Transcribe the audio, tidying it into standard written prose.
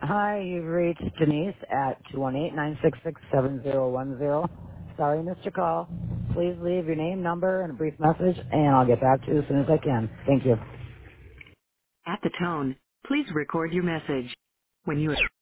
Hi, you've reached Denise at 218-966-7010. Sorry, missed your call. Please leave your name, number, and a brief message, and I'll get back to you as soon as I can. Thank you. At the tone, please record your message. When you